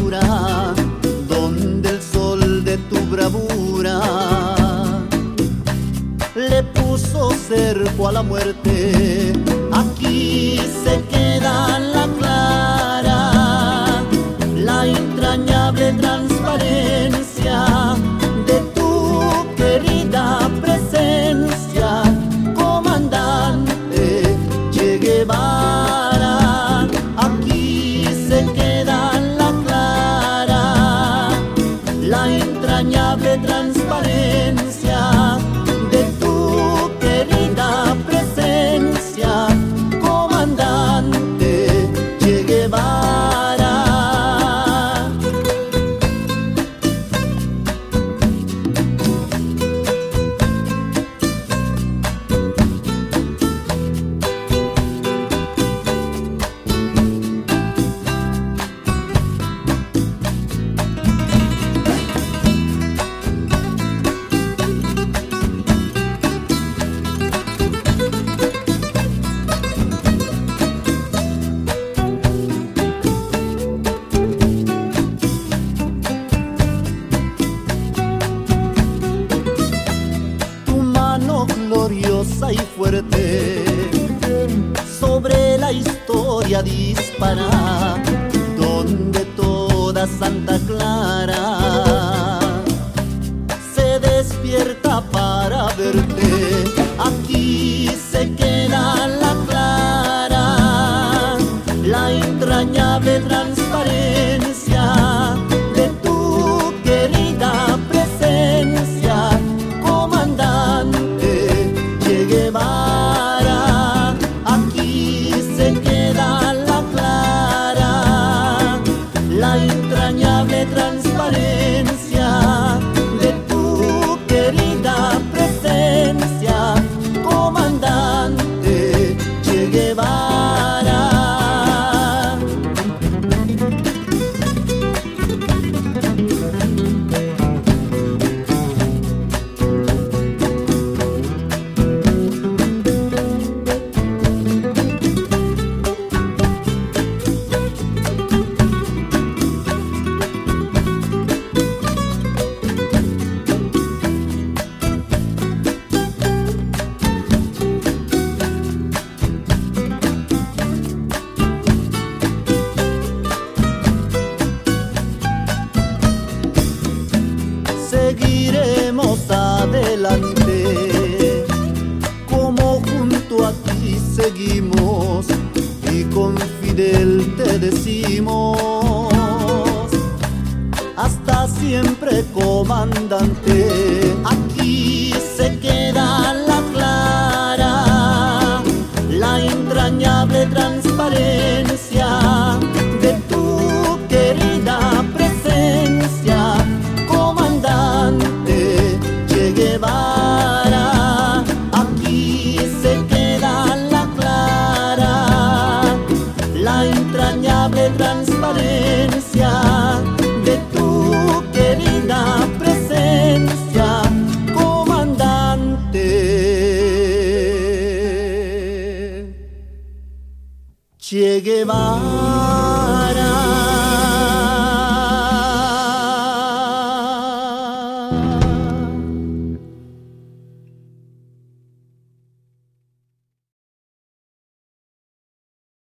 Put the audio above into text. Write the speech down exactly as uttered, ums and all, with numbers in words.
altura, donde el sol de tu bravura le puso cerco a la muerte. Aquí se queda la clara, la entrañable transparencia de tu querida presencia, comandante Che Guevara. Aquí se queda la clara, la entrañable transparencia de tu querida presencia, comandante Che Guevara. Gloriosa y fuerte sobre la historia dispara, donde toda Santa Clara se despierta para verte. Aquí se queda la clara, la entrañable transparencia de tu querida presencia, comandante Che Guevara. Aquí se queda la clara, la entrañable transparencia de tu querida presencia, comandante Che Guevara. Seguiremos adelante, como junto a ti seguimos, y con Fidel te decimos: hasta siempre, comandante. Aquí se queda la clara, la entrañable transparencia de tu querida presencia, comandante Che Guevara. Aquí se queda la clara, la entrañable transparencia de tu querida presencia, comandante Che Guevara.